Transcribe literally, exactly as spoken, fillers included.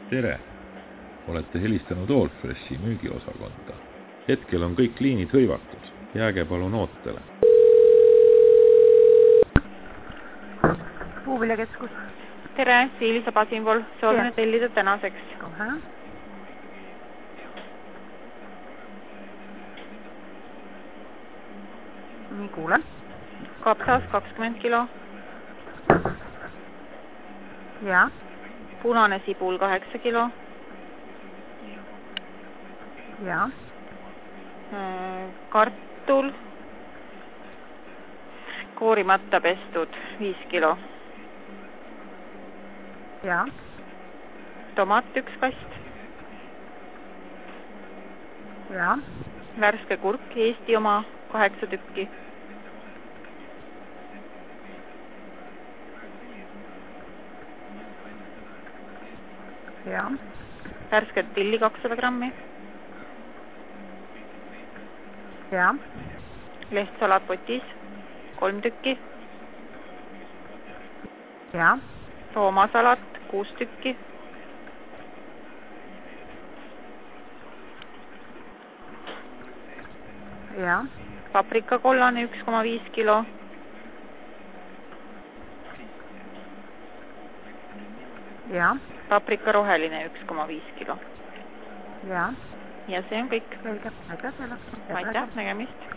Tere! Olete helistanud Allfreshi müügiosakonda. Hetkel on kõik liinid hõivatud. Jääge palun ootele. Puuviljakeskus. Tere, Siilisa Pasinvool. Soovime tellida tänaseks. Kohe. Nii kuule. Kapsas kakskümmend kilo. Ja. Punane sibul kaheksa kilo. Ja. Kartul. Koorimata pestud viis kilo. Ja. Tomat üks kast. Ja. Värske kurk, Eesti oma kaheksa tükki. Ja. Värsket tilli kakssada grammi. Ja. Lehtsalat potis kolm tükki. Ja. Roomasalat kuus tükki. Ja. Paprika kollane üks koma viis kilo. Ja. Paprika roheline üks koma viis kilo. Ja. Ja see on kõik. Selge. Aitäh teile. Aitäh, nägemist.